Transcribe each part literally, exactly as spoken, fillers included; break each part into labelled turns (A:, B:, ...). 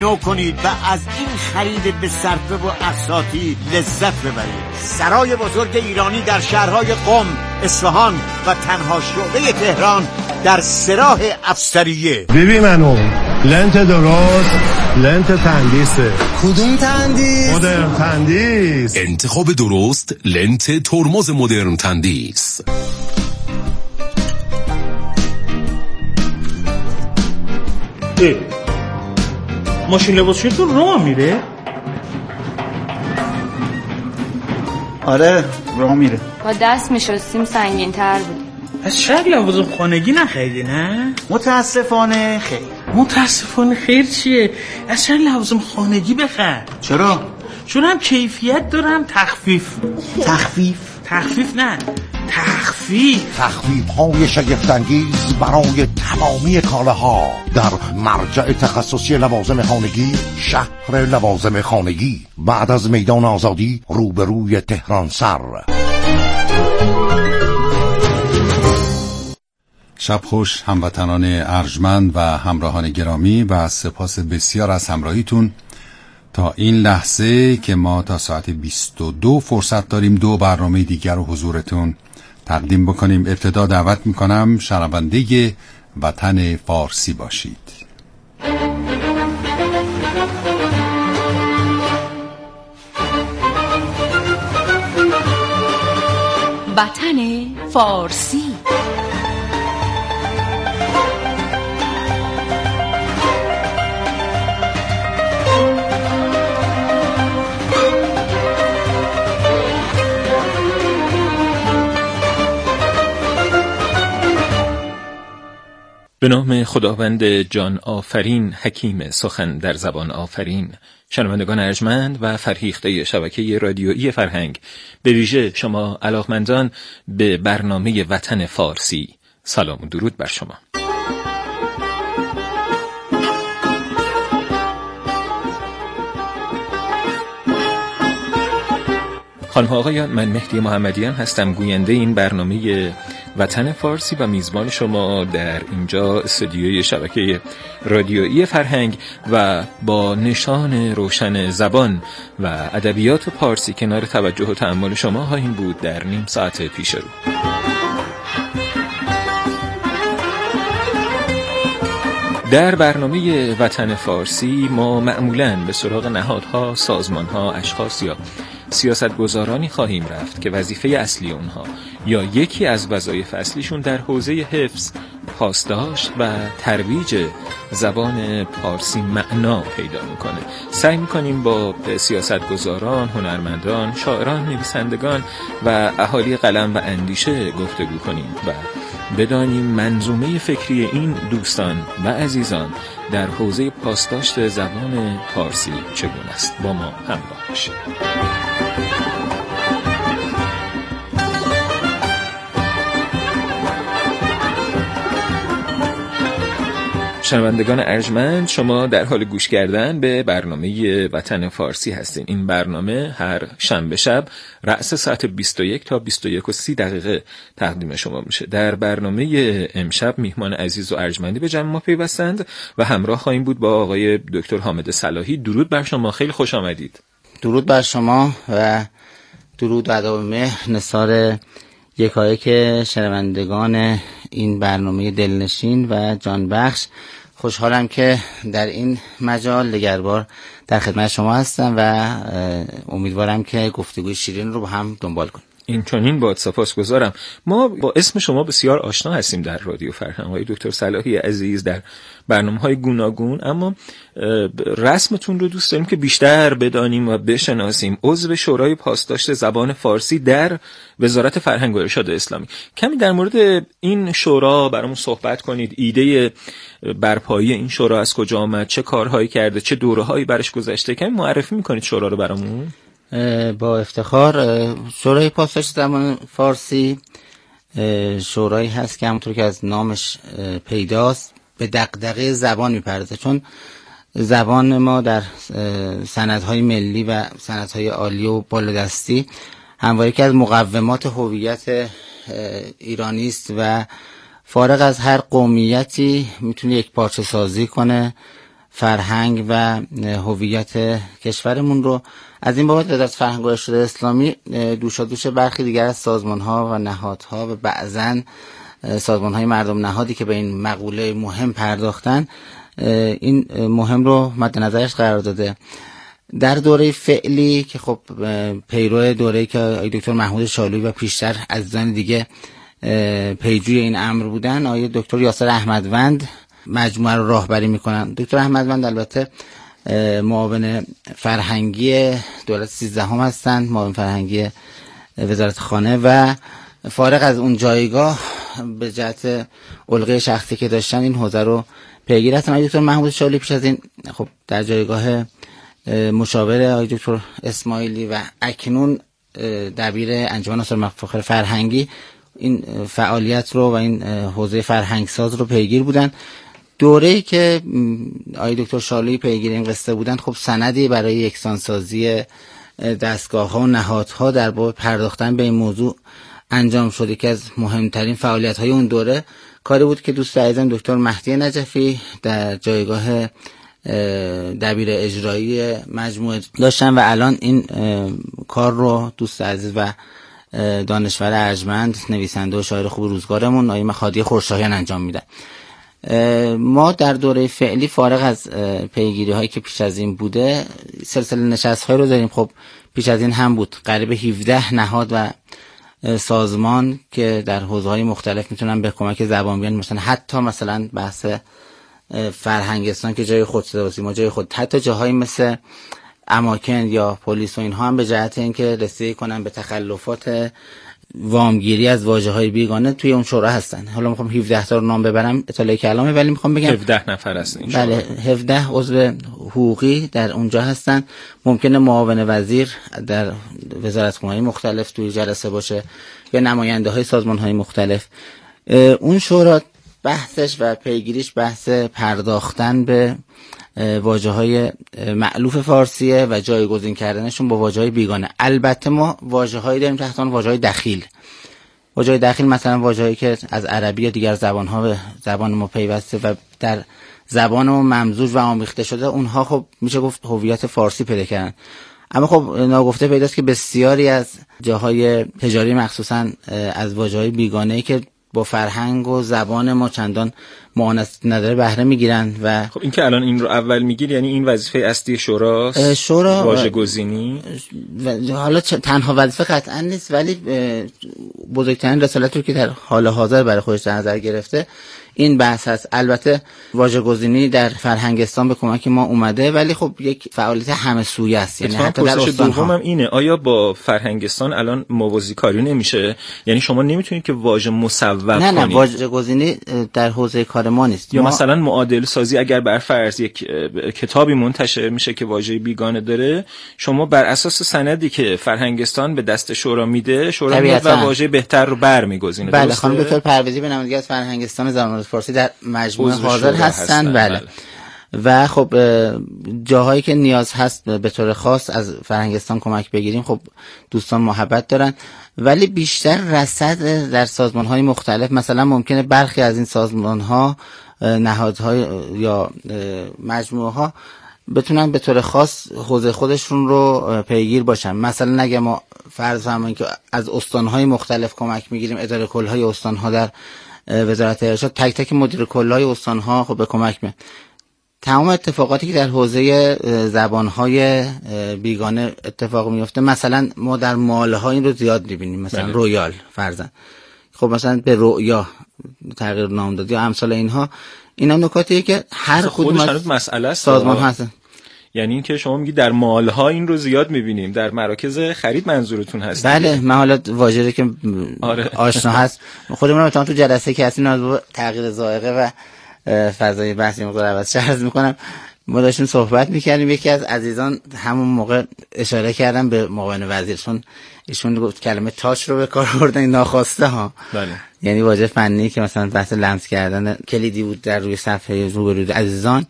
A: نو کنید و از این خرید به صرفه و اقساطی لذت ببرید. سرای بزرگ ایرانی در شهرهای قم، اصفهان و تنها شعبه تهران در سراح افسریه.
B: ببین منو لنت درست، لنت تندیسه.
C: کدوم تندیس؟
B: مدرن تندیس.
D: انتخاب درست لنت ترمز مدرن تندیس.
E: ماشین لباسشویتون راه میره؟
C: آره راه میره.
F: با دست میشستیم سنگین تر بود.
E: از شهر لوازم خانگی نخریدی نه؟
C: متاسفانه خیر.
E: متاسفانه خیر چیه؟ از شهر لوازم خانگی بخر.
C: چرا؟
E: چون هم کیفیت دارم تخفیف.
C: تخفیف؟
E: تخفیف نه تخفیف
G: تخفیف های شگفت‌انگیز برای تمامی کالاها در مرجع تخصصی لوازم خانگی، شهر لوازم خانگی، بعد از میدان آزادی روبروی تهران سر.
H: شب خوش هموطنان ارجمند و همراهان گرامی و سپاس بسیار از همراهیتون تا این لحظه که ما تا ساعت بیست و دو فرصت داریم دو برنامه دیگر رو حضورتون تقدیم بکنیم. ابتدا دعوت میکنم شنونده وطن فارسی باشید.
I: وطن فارسی.
J: به نام خداوند جان آفرین، حکیم سخن در زبان آفرین. شنوندگان ارجمند و فرهیخته شبکه رادیویی فرهنگ، به ویژه شما علاقمندان به برنامه وطن فارسی، سلام و درود بر شما. خانم ها آقایان، من مهدی محمدیان هستم، گوینده این برنامه وطن فارسی و میزبان شما در اینجا استودیوی شبکه رادیویی فرهنگ و با نشان روشن زبان و ادبیات پارسی کنار توجه و تأمل شما خواهیم بود در نیم ساعت پیش رو. در برنامه وطن فارسی ما معمولاً به سراغ نهادها، سازمانها، اشخاص یا سیاستگزارانی خواهیم رفت که وظیفه اصلی اونها یا یکی از وظایف اصلیشون در حوزه حفظ، پاسداشت و ترویج زبان پارسی معنا پیدا میکنه. سعی میکنیم با سیاستگزاران، هنرمندان، شاعران، نویسندگان و اهالی قلم و اندیشه گفتگو کنیم و بدانیم منظومه فکری این دوستان و عزیزان در حوزه پاسداشت زبان پارسی چگونه است. با ما همراه باشید. شنوندگان ارجمند، شما در حال گوش کردن به برنامه وطن فارسی هستین. این برنامه هر شنبه شب رأس ساعت بیست و یک تا بیست و یک و سی دقیقه تقدیم شما میشه. در برنامه امشب میهمان عزیز و ارجمندی به جمع ما پیوستند و همراه خواهیم بود با آقای دکتر حامد صلاحی. درود بر شما، خیلی خوش آمدید.
C: درود بر شما و درود و ادب مهر نثار یکایک شنوندگان این برنامه دلنشین و جانبخش. خوشحالم که در این مجال دگربار در خدمت شما هستم و امیدوارم که گفتگوی شیرین رو با هم دنبال کنیم.
J: این چنین با سپاسگزارم. ما با اسم شما بسیار آشنا هستیم در رادیو فرهنگ، آقای دکتر صلاحی عزیز، در برنامه‌های گوناگون، اما رسمتون رو دوست داریم که بیشتر بدانیم و بشناسیم. عضو شورای پاسداشت زبان فارسی در وزارت فرهنگ و ارشاد اسلامی. کمی در مورد این شورا برامون صحبت کنید. ایده برپایی این شورا از کجا آمد؟ چه کارهایی کرده؟ چه دوره‌هایی برش گذشته؟ کمی معرفی می‌کنید شورا رو برامون؟
C: با افتخار. شورای پاسداشت زبان فارسی شورایی هست که همونطور که از نامش پیداست به دغدغه زبان میپردازه، چون زبان ما در سندهای ملی و سندهای عالی و بالادستی همواره که از مقومات هویت ایرانی است و فارغ از هر قومیتی میتونه یک پارچه سازی کنه فرهنگ و هویت کشورمون رو. از این بابت وزارت فرهنگ و ارشاد اسلامی دوشادوش برخی دیگر از سازمان‌ها و نهادها و بعضاً سازمان‌های مردم نهادی که به این مقوله مهم پرداختن این مهم رو مد نظرش قرار داده. در دوره فعلی که خب پیرو دوره‌ای که آقای دکتر محمود شالویی و پیشتر عزیزان دیگه پیجوی این امر بودن، آقای دکتر یاسر احمدوند مجموعه رو راهبری میکنن. دکتر احمدوند البته معاون فرهنگی دولت سیزدهم هستند، معاون فرهنگی وزارت خانه و فارغ از اون جایگاه به جهت علقه شخصی که داشتن این حوزه رو پیگیر هستن. آقای دکتر محمود شالویی پیش از این خب در جایگاه مشاور آقای دکتر اسماعیلی و اکنون دبیر انجمن آثار مفاخر فرهنگی این فعالیت رو و این حوزه فرهنگساز رو پیگیر بودن. دوره‌ای که آقای دکتر شالویی پیگیر این قصه بودن خب سندی برای یکسانسازی دستگاه‌ها و نهادها در باب پرداختن به این موضوع انجام شد. که از مهمترین فعالیت‌های اون دوره کاری بود که دوست عزیزم دکتر مهدی نجفی در جایگاه دبیر اجرایی مجموعه داشتن و الان این کار رو دوست عزیز و دانشور ارجمند نویسنده و شاعر خوب روزگارمون آقای مخادی خورشاهیان انجام میدن. ما در دوره فعلی فارغ از پیگیری هایی که پیش از این بوده سلسله نشست های رو داریم. خب پیش از این هم بود قریب هفده نهاد و سازمان که در حوزه های مختلف میتونن به کمک زبان بیان، مثلا حتی مثلا بحث فرهنگستان که جای خود صدا ما جای خود، حتی جاهایی مثل اماکن یا پلیس و اینها هم به جهت اینکه رسیدگی کنن به تخلفات وامگیری از واژه‌های بیگانه توی اون شورا هستن. حالا میخوام هفده تا رو نام ببرم اطلاع کلامه، ولی میخوام بگم
J: هفده نفر هستن این شورا.
C: بله هفده عضو حقوقی در اونجا هستن. ممکنه معاون وزیر در وزارتخونه‌های مختلف توی جلسه باشه یا نماینده‌های سازمان‌های مختلف. اون شورا بحثش و پیگیریش بحث پرداختن به واژه‌های مألوف فارسیه و جایگزین کردنشون با واژه‌های بیگانه. البته ما واژه‌هایی داریم تحت عنوان واژه‌های دخیل. واژه‌های دخیل مثلا واژه‌هایی که از عربی یا دیگر زبان‌ها به زبان ما پیوسته و در زبان ما ممزوج و آمیخته شده، اونها خب میشه گفت هویت فارسی پیدا کردن. اما خب ناگفته پیداست که بسیاری از جاهای تجاری مخصوصاً از واژه‌های بیگانه‌ای که با فرهنگ و زبان ما چندان معانست نداره بهره میگیرن. و
J: خب این که الان این رو اول میگیر یعنی این وظیفه اصلی شوراست،
C: شورا
J: واژه گزینی.
C: حالا تنها وظیفه قطعا نیست، ولی بزرگترین رسالت رو که در حال حاضر برای خودش در نظر گرفته این بحث هست. البته واژه گزینی در فرهنگستان به کمک ما اومده، ولی خب یک فعالیت همه سویه است. یعنی حتی در استان‌ها
J: دومم اینه، آیا با فرهنگستان الان موازی کاری نمیشه؟ یعنی شما نمیتونید که واژه مصوب کنید؟
C: نه نه واژه گزینی در حوزه کار ما نیست.
J: یا
C: ما...
J: مثلا معادل سازی اگر بر فرض یک کتابی منتشر میشه که واژه بیگانه داره، شما بر اساس سندی که فرهنگستان به دست شورا میده، شورا میاد و واژه بهتر رو برمیگزینه.
C: بله خانم دکتر پرویزی به نمایندگی از فرهنگستان زبان فارسی در مجموعه حاضر هستن. بله. بله و خب جاهایی که نیاز هست به طور خاص از فرهنگستان کمک بگیریم خب دوستان محبت دارن، ولی بیشتر رصد در سازمان‌های مختلف. مثلا ممکنه برخی از این سازمان‌ها، نهادهای یا مجموعه‌ها بتونن به طور خاص حوزه خودشون رو پیگیر باشن. مثلا اگه ما فرض فرماییم که از استان‌های مختلف کمک میگیریم، اداره کل‌های استان‌ها در وزارت ارشاد، تک تک مدیر کل‌های استان‌ها خب به کمک میاد. تمام اتفاقاتی که در حوزه زبان‌های بیگانه اتفاق میفته، مثلا ما در مال‌ها این رو زیاد می‌بینیم، مثلا بله. رویال فرضاً خب مثلا به رؤیا تغییر نام داد یا امثال اینها. اینا نکاتیه که هر کدوم
J: از مسئله است
C: سازمان هستن.
J: یعنی این که شما میگی در مال‌ها این رو زیاد می‌بینیم، در مراکز خرید منظورتون هست؟
C: بله من حالا واژه‌ای که آره. آشنا هست خودمون مثلا تو جلسه که هستیم از تغییر ذائقه و فضای بحثی مقدار عوض عرض می‌کنم. ما داشتیم صحبت می‌کردیم، یکی از عزیزان همون موقع اشاره کردن به معاون وزیر، چون ایشون گفت کلمه تاچ رو به کار بردن ناخواسته ها.
J: بله.
C: یعنی واژه فنی که مثلا بحث لمس کردن کلیدی بود در روی صفحه روبروی عزیزان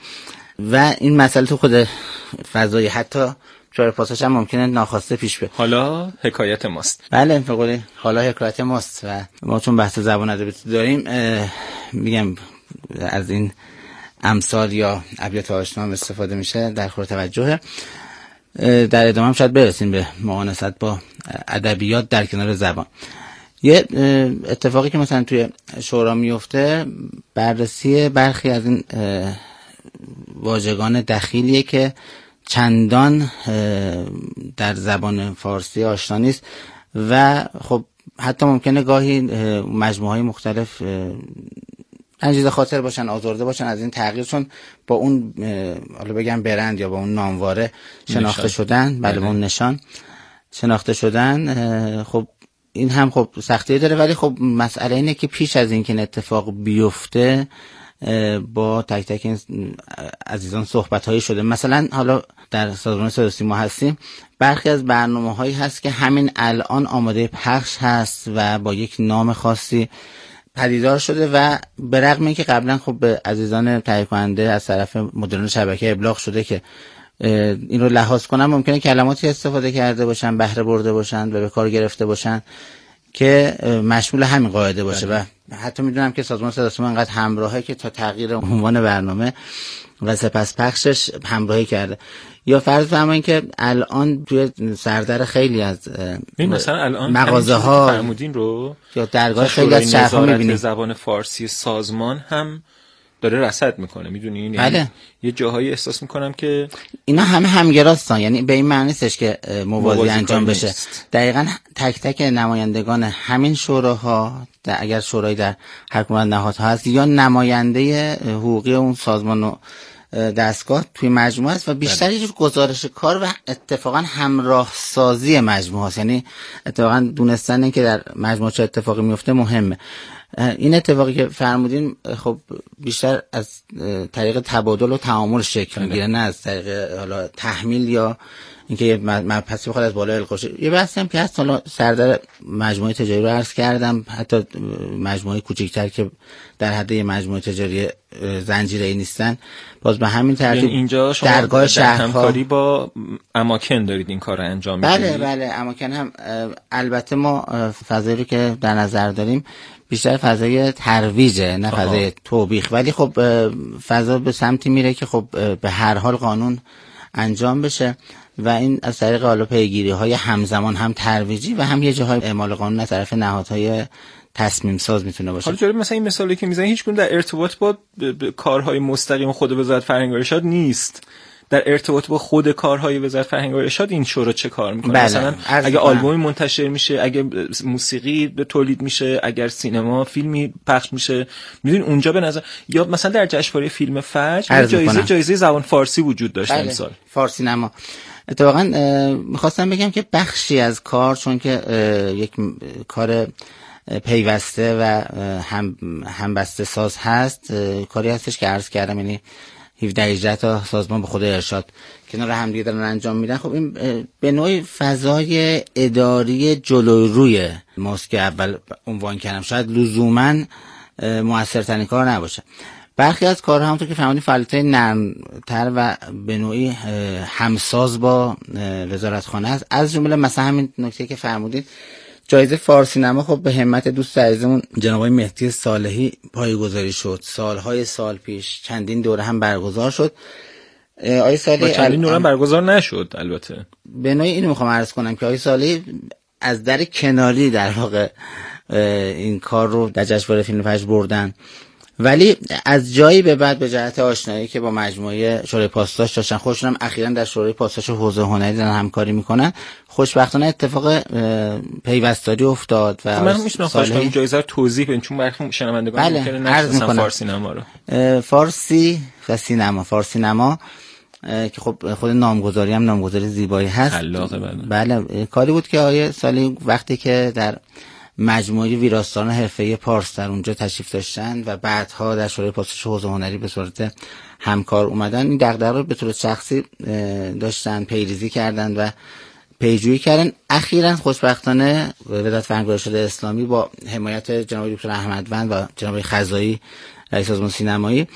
C: و این مسئله تو خود فضای حتی چاره پاساش هم ممکنه ناخواسته پیش بیاد.
J: حالا حکایت ماست.
C: بله فقط حالا حکایت ماست و ما چون بحث زبان ادبیات داریم میگم از این امثال یا ابیات آشنا استفاده میشه در خور توجهه. در ادامه هم شاید برسیم به معانست با ادبیات در کنار زبان. یه اتفاقی که مثلا توی شورا میفته، بررسی برخی از این واژگان دخیلیه که چندان در زبان فارسی آشنا نیست و خب حتی ممکنه گاهی مجموعه‌های مختلف رنجیده خاطر باشن، آزرده باشن از این تغییر، چون با اون حالا بگم برند یا با اون نامواره شناخته نشان. شدن بله با اون نشان شناخته شدن. خب این هم خب سختی داره، ولی خب مسئله اینه که پیش از این که این اتفاق بیفته با تک تک این عزیزان صحبت هایی شده. مثلا حالا در سازمان صدا و سیما هستیم، برخی از برنامه هایی هست که همین الان آماده پخش هست و با یک نام خاصی پدیدار شده و به رغم اینکه قبلا خب به عزیزان تهیه کننده از طرف مدیران شبکه ابلاغ شده که این رو لحاظ کنن، ممکنه کلماتی استفاده کرده باشن، بهره برده باشن و به کار گرفته باشن که مشمول همین قاعده باشه بله. و حتی میدونم که سازمان صدا و سیما انقدر همراهه که تا تغییر عنوان برنامه و سپس پخشش همراهی کرده. یا فرض فرمایید که الان توی سردر خیلی از
J: مثلا الان
C: مغازه ها
J: فرمودین رو
C: یا درگاه خیلی از شهرها میبینید
J: زبان فارسی سازمان هم داره رصد میکنه، میدونین؟
C: بله.
J: یعنی یه جاهایی احساس میکنم که
C: اینا همه همگراستن، یعنی به این معنی نیستش که موازی, موازی انجام بشه نیست. دقیقاً تک تک نمایندگان همین شوراها، اگر شورایی در هر کدوم از نهادها هست یا نماینده حقوقی اون سازمان و دستگاه توی مجموعه است و بیشتر یه گزارش کار و اتفاقا همراه سازی مجموعه است. یعنی اتفاقا دونستن این که در مجموعه چه اتفاقی میفته مهمه. این اتفاقی که فرمودین خب بیشتر از طریق تبادل و تعامل شکل میگیره، نه از طریق حالا تحمیل یا اینکه یه مبحثی بخواد از بالا القا شه. یه بحثی هم که هست، حالا سردر مجموعه تجاری رو عرض کردم، حتی مجموعه کوچکتر که در حد یه مجموعه تجاری زنجیره‌ای نیستن، باز به همین ترتیب
J: یعنی اینجا شما
C: درگاه شهرها
J: همکاری با اماکن دارید این کار رو انجام میدید؟
C: بله بله اماکن هم. البته ما فضایی رو که در نظر داریم بیشتر فضای ترویجه نه فضای توبیخ، ولی خب فضا به سمتی میره که خب به هر حال قانون انجام بشه و این از طریق حالا پیگیری های همزمان هم ترویجی و هم یه جاهای اعمال قانون از طرف نهادهای تصمیم ساز میتونه باشه.
J: حالا جالب مثلا این مثالی که میزنی هیچ کدوم در ارتباط با کارهای مستقیم خود وزارت فرهنگ و ارشاد نیست. در ارتباط با خود کارهای وزارت فرهنگ و ارشاد این شورا چه کار میکنه؟
C: بله.
J: مثلا اگه آلبومی منتشر میشه، اگه موسیقی به تولید میشه، اگر سینما فیلمی پخش میشه، میدونین اونجا به نظر، یا مثلا در جشنواره فیلم فجر جایزه جایزه زبان فارسی وجود داشت
C: بله.
J: امسال
C: فارسی نما. اتفاقا میخواستم بگم که بخشی از کار، چون که یک کار پیوسته و هم همبسته ساز هست، کاری هستش که عرض کردم، یعنی هفده هجده تا سازمان به خود ارشاد کنار هم دیگه دارن انجام میدن. خب این به نوعی فضای اداری جلوی روی ماست که اول عنوان کردم، شاید لزوما موثرترین کار نباشه. برخی از کارها همونطور که فهمیدین فعالیت‌های نرم‌تر و به نوعی همساز با وزارتخانه است، از جمله مثلا همین نکته که فرمودید جایزه فارسی نما خب به همت دوست عزیزمون جناب آقای مهدی صالحی پایه‌گذاری شد. سالهای سال پیش چندین دوره هم برگزار شد. آقای صالحی
J: چندین دوره هم برگزار نشد. البته
C: به نوعی اینو میخوام عرض کنم که آقای صالحی از در کناری در واقع این کار رو در جشنواره فیلم فجر بردن، ولی از جایی به بعد به جهت آشنایی که با مجموعه شورای پاسداشت داشتن، خودشون هم اخیراً در شورای پاسداشت حوزه هنری دارن همکاری میکنن، خوشبختانه اتفاق پیوستاری افتاد و
J: من میشنم خواهش کنم جایزه رو توضیح بدین، چون برخی شنوندگان
C: بله.
J: ممکنه نشناسن فارسی نما رو.
C: فارسی و سینما، فارسی نما که خب خود نامگذاری هم نامگذاری زیبایی هست.
J: خلاقه.
C: بله. بله کاری بود که آیه سالی وقتی که در مجموعه ویراستاران حرفه‌ای پارس در اونجا تشریف داشتن و بعدها در شورای پاسداشت حوزه هنری به صورت همکار اومدن، این دغدغه رو به طور شخصی داشتن، پیریزی کردن و پیجویی کردن. اخیراً خوشبختانه وزارت فرهنگ و ارشاد اسلامی با حمایت جناب دکتر احمدوند و جناب خزایی رئیس سازمان سینمایی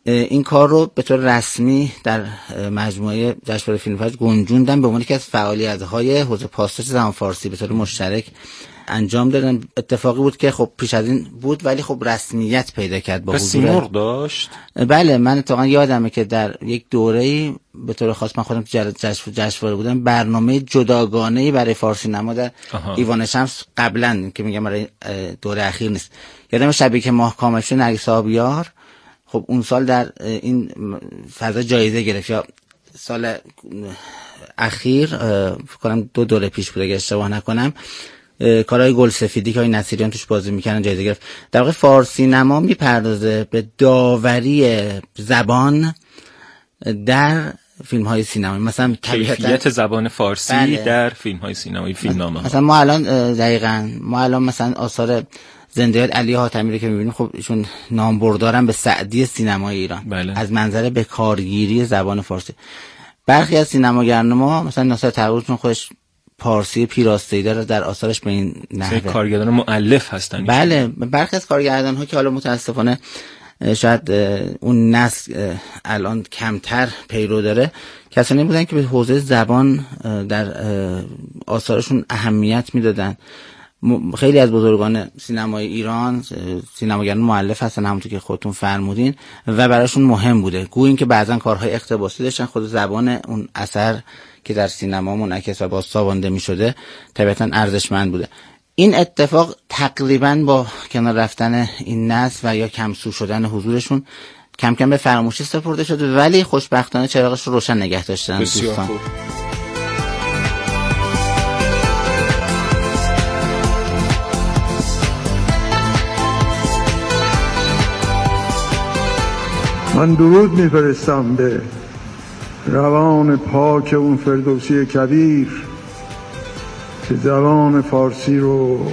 C: این کار رو به طور رسمی در مجموعه جشنواره فیلم فجر گنجوندن به عنوان یکی از فعالیت‌های حوزه پاسداشت زبان فارسی به طور مشترک انجام دادن. اتفاقی بود که خب پیش از این بود ولی خب رسمیت پیدا کرد با حضور.
J: سیمرغ داشت.
C: بله من اتفاقا یادمه که در یک دوره‌ای به طور خاص من خودم تو جشنواره بودم، برنامه جداگانه‌ای برای فارسی نما در ایوان شمس قبلا که میگم برای دوره اخیر نیست. یادم شبیه که ماه کامل شد نرگس آبیار خب اون سال در این فضا جایزه گرفت، یا سال اخیر فکر کنم دو دوره پیش بود اگه اشتباه نکنم کارهای گلسفیدی که های نصیریان توش بازی میکنن جایزه گرفت. در واقع فارسی نما میپردازه به داوری زبان در فیلم های سینمایی، مثلا
J: کیفیت زبان فارسی بله. در فیلم های سینمایی، فیلمنامه ها.
C: مثلا ما الان دقیقاً ما الان مثلا آثار زنده‌یاد علی حاتمی رو که میبینیم خب ایشون نام بردارن به سعدی سینمای ایران
J: بله.
C: از منظر به کارگیری زبان فارسی. برخی از سینماگران ما مثلا ناصر تقوی چون خودش پارسی پیراسته‌ای داره در آثارش به این نحوه
J: کارگردان مؤلف هستن.
C: بله برخی از کارگردان ها که حالا متاسفانه شاید اون نسل الان کمتر پیرو داره، کسانی بودن که به حوزه زبان در آثارشون اهمیت میدادن. خیلی از بزرگان سینمای ایران سینماگران مؤلف هستن همونطور که خودتون فرمودین و براشون مهم بوده، گویا اینکه بعضن کارهای اقتباسی داشتن، خود زبان اون اثر که در سینما منعکس و بازتابانده می‌شده طبعاً ارزشمند بوده. این اتفاق تقریباً با کنار رفتن این نسل و یا کمسو شدن حضورشون کم کم به فراموشی سپرده شده، ولی خوشبختانه چراغش رو روشن نگه داشتن دوستان. خوب.
K: من درود میفرستم به روان پاک اون فردوسی کبیر که زبان فارسی رو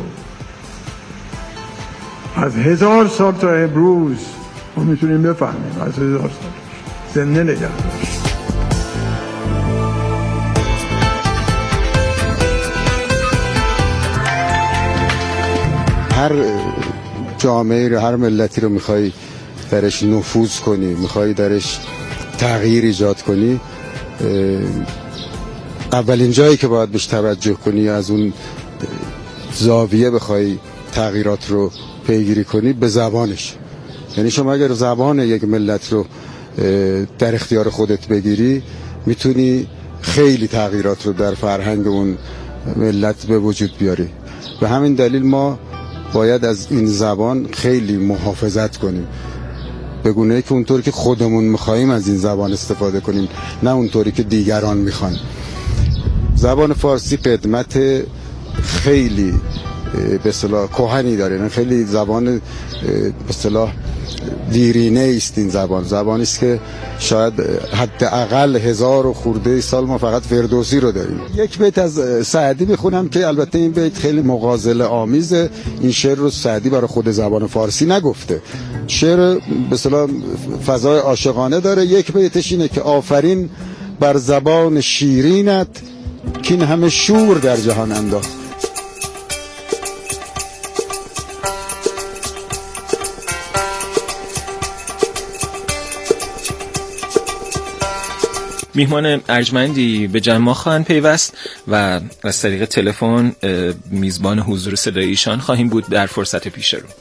K: از هزار سال تا امروز ما میتونیم بفهمیم، از هزار سال زنده نگه داشت.
L: هر جامعه رو، هر ملتی رو میخوای درش نفوذ کنی، میخوای درش تغییر ایجاد کنی، اولین جایی که باید بهش توجه کنی از اون زاویه بخوای تغییرات رو پیگیری کنی به زبانش. یعنی شما اگر زبان یک ملت رو در اختیار خودت بگیری میتونی خیلی تغییرات رو در فرهنگ اون ملت به وجود بیاری. به همین دلیل ما باید از این زبان خیلی محافظت کنیم، به گونه‌ای که اونطوری که خودمون می‌خوایم از این زبان استفاده کنیم، نه اونطوری که دیگران می‌خوان. زبان فارسی قدمت خیلی به اصطلاح کهنی داره، نه خیلی زبان به اصطلاح دیرینه است. این زبان زبانی است که شاید حداقل هزار و خورده سال ما فقط فردوسی رو داریم. یک بیت از سعدی بخونم که البته این بیت خیلی مغازله آمیزه. این شعر رو سعدی برای خود زبان فارسی نگفته، شعر به اصطلاح فضای عاشقانه داره. یک بیتش اینه که آفرین بر زبان شیرینت که این همه شور در جهان انداخت.
J: میهمان ارجمندی به جمع ما خواهند پیوست و از طریق تلفن میزبان حضور صدای ایشان خواهیم بود در فرصت پیش رو.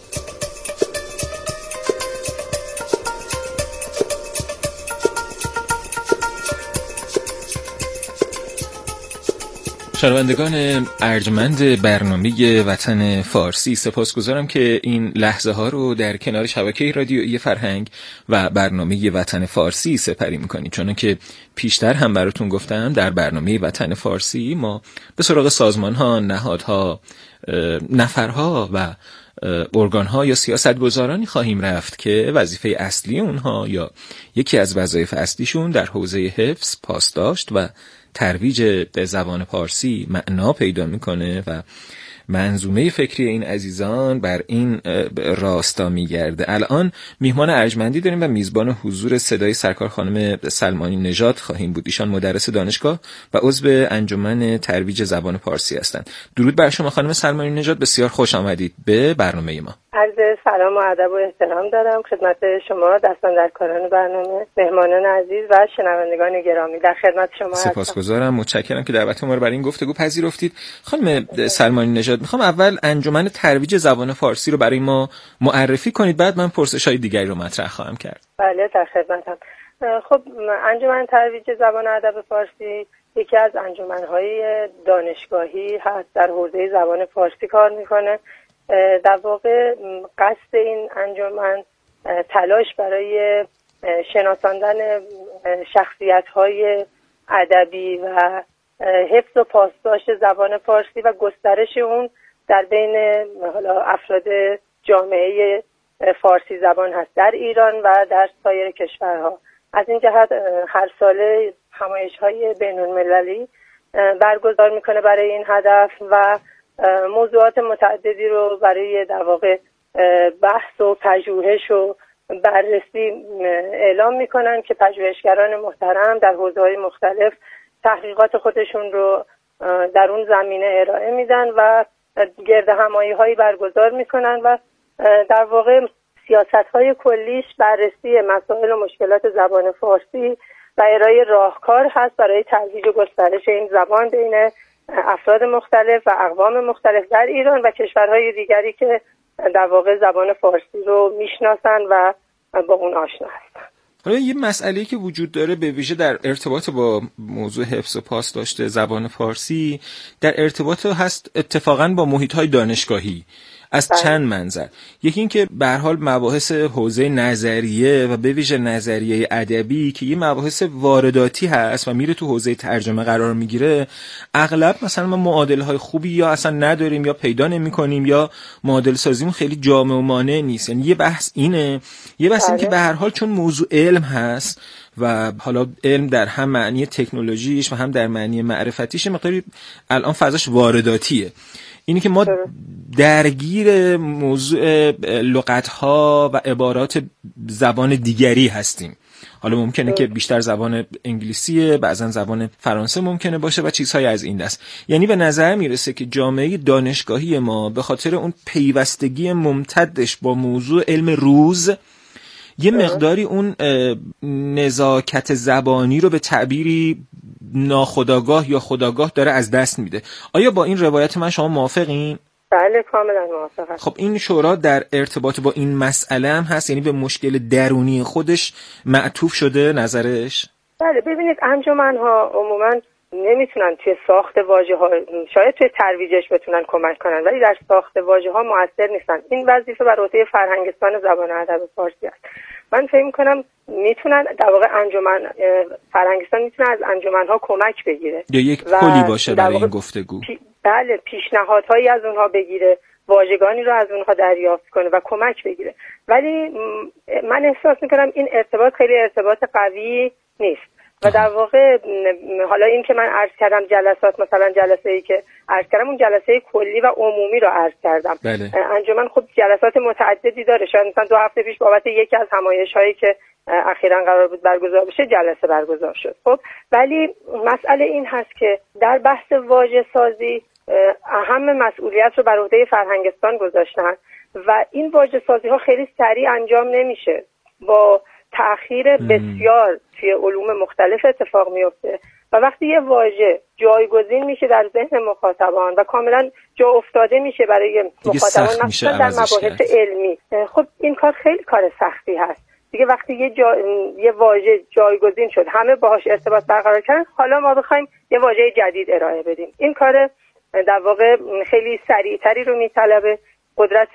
J: شنوندگان ارجمند برنامه وطن فارسی، سپاسگزارم که این لحظه ها رو در کنار شبکه رادیویی فرهنگ و برنامه وطن فارسی سپری میکنید. چون که پیشتر هم براتون گفتم در برنامه وطن فارسی ما به سراغ سازمان ها، نهادها، نفرها و ارگان‌ها یا سیاستگزارانی خواهیم رفت که وظیفه اصلی اونها یا یکی از وظایف اصلیشون در حوزه حفظ، پاسداشت و ترویج زبان فارسی معنا پیدا میکنه و منظومه فکری این عزیزان بر این راستا میگرده. الان میهمان ارجمندی داریم و میزبان حضور صدای سرکار خانم سلمانی نژاد خواهیم بود. ایشان مدرس دانشگاه و عضو انجمن ترویج زبان فارسی هستند. درود بر شما خانم سلمانی نژاد، بسیار خوش آمدید به برنامه ما.
M: عرض سلام و ادب و احترام دارم خدمت شما دستاندرکاران برنامه، مهمانان عزیز و شنوندگان گرامی. در خدمت شما هستم.
J: سپاسگزارم، متشکرم که دعوت ما رو برای این گفتگو پذیرفتید. خانم سلمانی نژاد، میخوام اول انجمن ترویج زبان فارسی رو برای ما معرفی کنید، بعد من پرسش‌های دیگری رو مطرح خواهم کرد.
M: بله در خدمتم. خب انجمن ترویج زبان و ادب فارسی یکی از انجمن‌های دانشگاهی هست، در حوزه زبان فارسی کار میکنه. در واقع قصد این انجمن تلاش برای شناساندن شخصیت‌های ادبی و حفظ و پاسداشت زبان فارسی و گسترش اون در بین حالا افراد جامعه فارسی زبان هست در ایران و در سایر کشورها. از این جهت هر ساله همایش‌های بین‌المللی برگزار میکنه برای این هدف و موضوعات متعددی رو برای در واقع بحث و پژوهش و بررسی اعلام میکنن که پژوهشگران محترم در حوزه‌های مختلف تحقیقات خودشون رو در اون زمینه ارائه میدن و گرد همایی‌هایی برگزار میکنن و در واقع سیاست‌های کلیش بررسی مسائل و مشکلات زبان فارسی و ارائه راهکار هست برای ترویج و گسترش این زبان بین افراد مختلف و اقوام مختلف در ایران و کشورهای دیگری که در واقع زبان فارسی رو میشناسن و با اون آشنا هستن.
J: حالا یه مسئله‌ای که وجود داره به ویژه در ارتباط با موضوع حفظ و پاسداشت زبان فارسی، در ارتباط هست اتفاقاً با محیط‌های دانشگاهی از چند منظر. یکی این که به هر حال مباحث حوزه نظریه و به ویژه نظریه ادبی که یه مباحث وارداتی هست و میره تو حوزه ترجمه قرار میگیره، اغلب مثلا ما معادل‌های خوبی یا اصلا نداریم یا پیدا نمی‌کنیم یا معادل سازیمون خیلی جامع و مانع نیست. یعنی یه بحث اینه، یه بحث این که به هر حال چون موضوع علم هست و حالا علم در هم معنی تکنولوژیش و هم در معنی معرفتیش مقداری الان فضاش وارداتیه. اینی که ما درگیر موضوع لغت‌ها و عبارات زبان دیگری هستیم. حالا ممکنه که بیشتر زبان انگلیسیه، بعضا زبان فرانسه ممکنه باشه و چیزهای از این دست. یعنی به نظر میرسه که جامعه دانشگاهی ما به خاطر اون پیوستگی ممتدش با موضوع علم روز یه مقداری اون نزاکت زبانی رو به تعبیری ناخودآگاه یا خودآگاه داره از دست میده. آیا با این روایت من شما موافقین؟
M: بله کاملا موافقم.
J: خب این شورا در ارتباط با این مسئله هم هست، یعنی به مشکل درونی خودش معطوف شده نظرش؟
M: بله ببینید انجمن‌ها عموما نمیتونن توی ساخت واژه‌ها، شاید توی ترویجش بتونن کمک کنن ولی در ساخت واژه‌ها مؤثر نیستن. این وظیفه بر عهده فرهنگستان زبان ادب فارسی است. من فکر می‌کنم میتونن در واقع انجمن فرهنگستان میتونه از انجمن‌ها کمک بگیره
J: یا یک پلی باشه برای این گفتگو.
M: پی... بله پیشنهادهایی از اونها بگیره، واژگانی رو از اونها دریافت کنه و کمک بگیره. ولی من احساس میکنم این ارتباط خیلی ارتباط قوی نیست و در واقع حالا این که من عرض کردم جلسات، مثلا جلسه ای که عرض کردم اون جلسه کلی و عمومی رو عرض کردم.
J: بله.
M: انجمن خب جلسات متعددی داره، شاید مثلا دو هفته پیش بابت یکی از همایش‌هایی که اخیراً قرار بود برگزار بشه جلسه برگزار شد. خب ولی مسئله این هست که در بحث واژه سازی اهم مسئولیت رو بر عهده فرهنگستان گذاشتن و این واژه سازی ها خیلی سریع انجام نمیشه، با تأخیر بسیار توی علوم مختلف اتفاق میفته و وقتی یه واژه جایگزین میشه در ذهن مخاطبان و کاملا جا افتاده میشه برای مخاطبان مثلا در مباحث علمی، خب این کار خیلی کار سختی هست دیگه. وقتی یه جا... یه واژه جایگزین شد، همه باهاش ارتباط برقرار کردن، حالا ما بخوایم یه واژه جدید ارائه بدیم، این کار در واقع خیلی سریعتری رو میطلبه، قدرت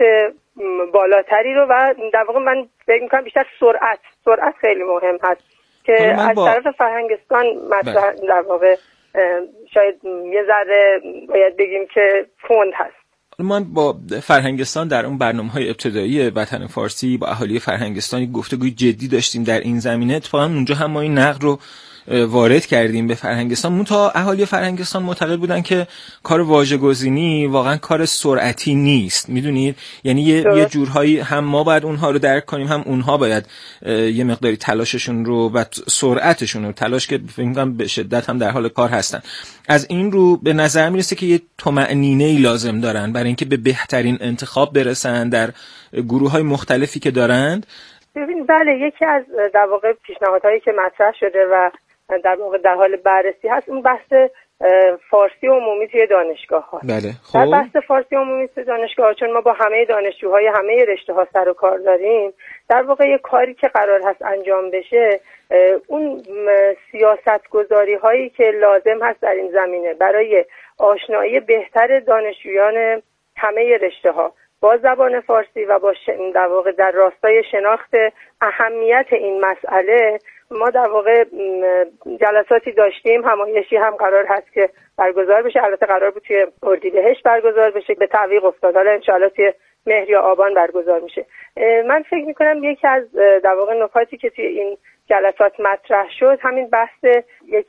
M: بالاتری رو و در واقع من فکر می‌کنم بیشتر سرعت سرعت خیلی مهم هست که از با... طرف فرهنگستان مطرح در واقع شاید یه ذره باید بگیم که کند هست.
J: من با فرهنگستان در اون برنامه‌های ابتدایی وطن فارسی با اهالی فرهنگستانی گفتگوی جدی داشتیم در این زمینه. اتفاقا اونجا هم ما این نقد رو وارد کردیم به فرهنگستان. منتها اهالی فرهنگستان معتقد بودن که کار واژه‌گزینی واقعا کار سرعتی نیست، میدونید، یعنی یه, یه جورهایی هم ما باید اونها رو درک کنیم، هم اونها باید یه مقداری تلاششون رو و سرعتشون رو، تلاش که فکر می‌کنم به شدت هم در حال کار هستن. از این رو به نظر میرسه که یه طمأنینه‌ای لازم دارن برای اینکه به بهترین انتخاب برسن در گروه‌های مختلفی که دارند.
M: ببین بله، یکی از در واقع پیشنهادهایی که مطرح شده و در واقع در حال بررسی هست اون بحث فارسی عمومی توی دانشگاه ها.
J: بله. خب
M: در بحث فارسی عمومی توی دانشگاه ها، چون ما با همه دانشجوهای همه رشته ها سر و کار داریم، در واقع یه کاری که قرار هست انجام بشه اون سیاست گذاری هایی که لازم هست در این زمینه برای آشنایی بهتر دانشجویان همه رشته ها با زبان فارسی و با در واقع در راستای شناخت اهمیت این مسئله، ما در واقع جلساتی داشتیم. همایشی هم قرار هست که برگزار بشه، البته قرار بود توی اردیبهشت برگزار بشه، به تعویق افتاد، حالا انشاءالله توی مهر یا آبان برگزار میشه. من فکر میکنم یکی از در واقع نکاتی که توی این جلسات مطرح شد همین بحث یک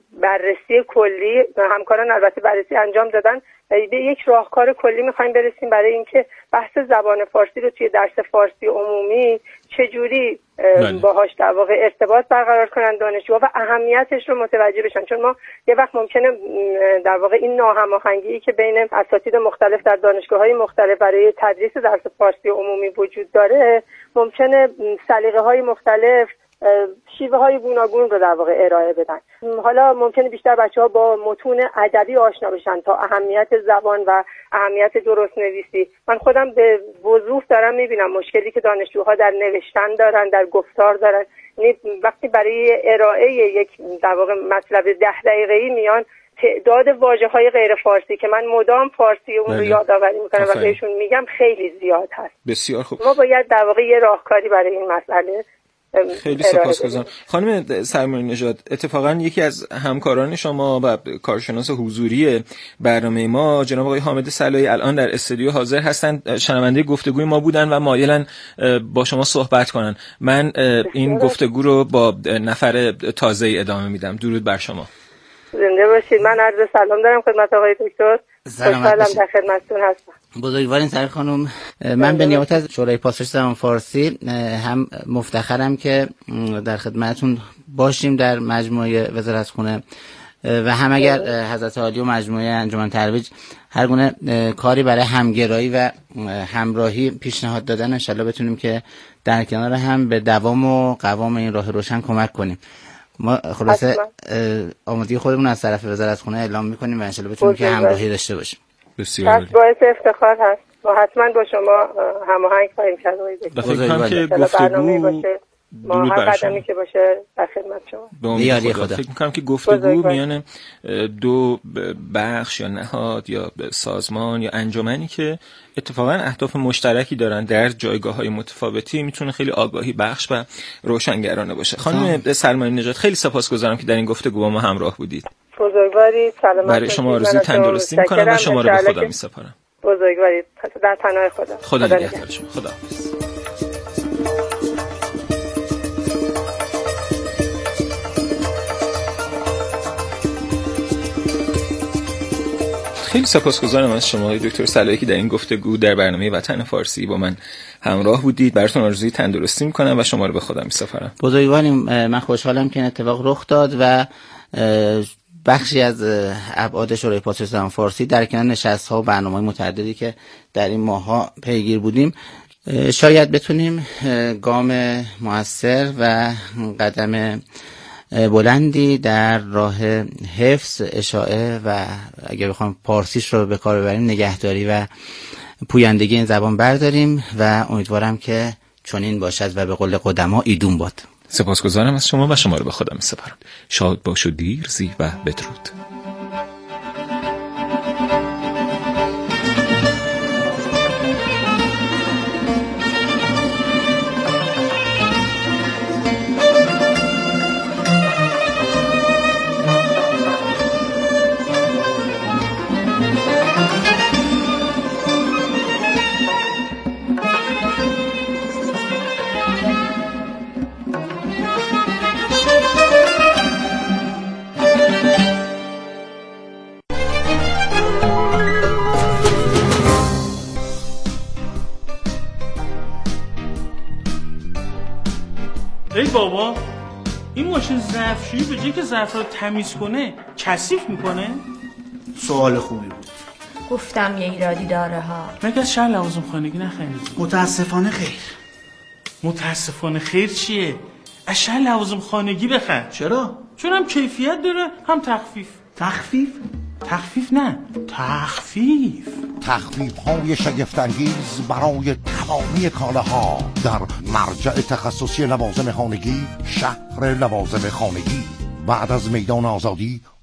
M: بررسی کلی، همکاران البته بررسی انجام دادن، به یک راهکار کلی میخوایم برسیم برای اینکه بحث زبان فارسی رو توی درس فارسی عمومی چجوری باهاش در واقع ارتباط برقرار کنن دانشجوها و اهمیتش رو متوجه بشن. چون ما یه وقت ممکنه در واقع این ناهماهنگی که بین اساتید مختلف در دانشگاه‌های مختلف برای تدریس درس فارسی عمومی وجود داره، ممکنه سلیقه‌های مختلف، شیوه های گوناگون رو در واقع ارائه بدن. حالا ممکنه بیشتر بچه ها با متون ادبی آشنا بشن تا اهمیت زبان و اهمیت درست نویسی. من خودم به وضوح دارم میبینم مشکلی که دانشجوها در نوشتن دارن، در گفتار دارن. وقتی برای ارائه یک در واقع مطلب ده دقیقه‌ای میان، تعداد واژه‌های غیر فارسی که من مدام فارسی اون رو یادآوری میکنم و بهشون میگم خیلی زیاد هست.
J: بسیار خوب.
M: ما باید در واقع یه راهکاری برای این مسئله.
J: خیلی سپاسگزارم خانم سرمایه نژاد. اتفاقا یکی از همکاران شما و کارشناس حضوری برنامه ما جناب آقای حامد صلاحی الان در استودیو حاضر هستند، شنونده گفتگوی ما بودن و مایلن با شما صحبت کنن. من این گفتگو رو با نفر تازه ادامه میدم. درود بر شما.
M: زنده باشید. من عرض سلام دارم خدمت آقای دکتر. خوشحالم در خدمتتون هستم.
C: بزرگوارین سر خانم، من به نیابت از شورای پاسداشت زبان فارسی هم مفتخرم که در خدمتتون باشیم در مجموعه وزارتخونه و هم اگر حضرت عالی و مجموعه انجمن ترویج هر گونه کاری برای همگرایی و همراهی پیشنهاد دادن، ان شاءالله بتونیم که در کنار هم به دوام و قوام این راه روشن کمک کنیم. ما خلاصه آمادگی خودمون از طرف وزارتخونه اعلام میکنیم و ان شاءالله بتونیم که همراهی داشته باشیم.
J: بسیار
M: باعث افتخار هست. ما حتما با شما هماهنگ خواهیم کرد.
J: فکر کنم که گفتگو
M: ما هر قدمی که باشه در خدمت شما.
J: به خدا. فکر می‌کنم که گفتگو میان دو بخش یا نهاد یا سازمان یا انجمنی که اتفاقا اهداف مشترکی دارن در جایگاه‌های متفاوتی میتونه خیلی آگاهی بخش و روشنگرانه باشه. خانم سرمایه نژاد، خیلی سپاسگزارم که در این گفتگو با ما همراه بودید.
M: بزرگوارید. سلامت باشید.
J: برای شما آرزوی تندرستی می‌کنم و شما رو به خدا می‌سپارم.
M: بزرگوارید. در پناه خدا.
J: خدا نگهدار شما. خداحافظ. خیلی سپاسگزارم از شما دکتر صلاحی که در این گفتگو در برنامه وطن فارسی با من همراه بودید. براتون آرزوی تندرستی میکنم و شما رو به خدا میسپارم.
C: بزرگواریم، من خوشحالم که این اتفاق رخ داد و بخشی از ابعاد شورای پاسداشت زبان فارسی در کنار نشست‌ها و برنامه‌های متعددی که در این ماه‌ها پیگیر بودیم شاید بتونیم گام موثر و قدم بلندی در راه حفظ، اشاعه و اگر بخوام پارسیش رو به کار ببریم نگهداری و پویندگی این زبان برداریم و امیدوارم که چنین باشد و به قول قدما ایدون باد.
J: سپاسگزارم از شما و شما رو به خدا می‌سپارم. شاد باش و دیر زی و بدرود.
E: بابا، این ماشین ظرفشویی به جای که ظرف رو تمیز کنه کثیف میکنه؟
A: سوال خوبی بود.
N: گفتم یه ایرادی داره ها.
E: مگه از شهر لوازم خانگی نخریدی؟
A: متاسفانه خیر.
E: متاسفانه خیر چیه؟ از شهر لوازم خانگی بخر.
A: چرا؟
E: چون هم کیفیت داره هم تخفیف.
A: تخفیف؟
E: تخفیف نه، تخفیف.
G: تخفیف های شگفت‌انگیز برای تمامی کالاها در مرجع تخصصی لوازم خانگی، شهر لوازم خانگی، بعد از میدان آزادی